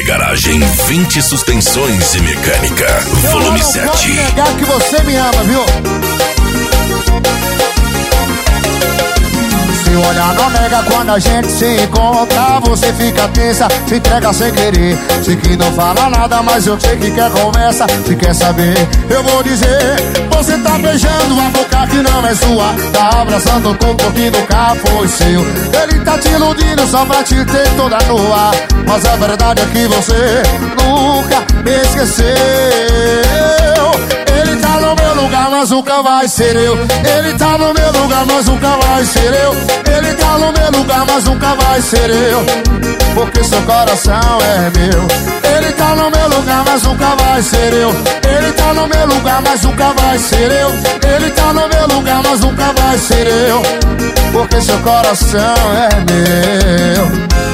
Garagem 20 Suspensões e Mecânica. Volume 7. Eu não posso negar que você me ama, viu? Se olhar não nega quando a gente se encontra. Você fica tensa, se entrega sem querer. Sei que não fala nada, mas eu sei que quer conversa. Se quer saber, eu vou dizer. Você tá beijando a boca que não é sua. Tá abraçando o corpo que nunca foi seu. Ele tá te iludindo só pra te ter toda nua. Mas a verdade é que você nunca me esqueceu. Ele tá no meu lugar, mas nunca vai ser eu. Ele tá no meu lugar, mas nunca vai ser eu. Ele tá no meu lugar, mas nunca vai ser eu. Porque seu coração é meu. Ele tá no meu lugar, mas nunca vai ser eu. Ele tá no meu lugar, mas nunca vai ser eu. Ele tá no meu lugar, mas nunca vai ser eu. Porque seu coração é meu.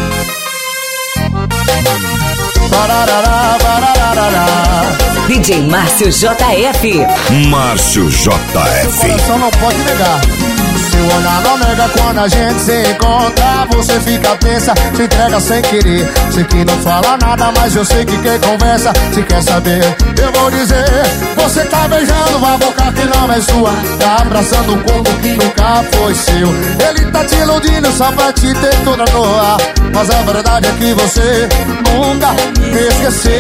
Bararará, bararará. DJ Márcio JF. Márcio JF. O coração não pode negar. Se o olhar não nega quando a gente se encontra. Você fica tensa, se entrega sem querer. Sei que não fala nada, mas eu sei que quer conversa. Se quer saber, eu vou dizer. Você tá beijando uma boca que não é sua. Tá abraçando um corpo que nunca foi seu. Ele tá te iludindo só pra te ter toda noa. Mas a verdade é que você nunca me esqueceu.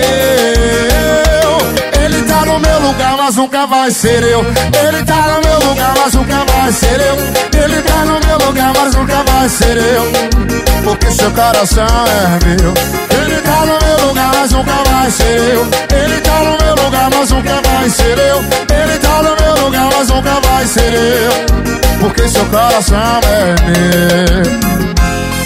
Ele tá no meu lugar, mas nunca vai ser eu. Ele tá no meu lugar, mas nunca vai ser eu. Ele tá no meu lugar, mas nunca vai ser eu. Porque seu coração é meu. Ele tá no meu lugar, mas nunca vai ser eu. Ele tá no meu lugar, mas nunca vai ser eu. Ele tá no meu lugar, mas nunca vai ser eu. Porque seu coração é meu.